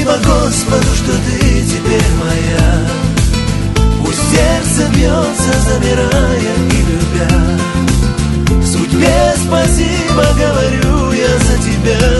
Спасибо Господу, что ты теперь моя. Пусть сердце бьется, замирая и любя. Судьбе спасибо говорю я за тебя.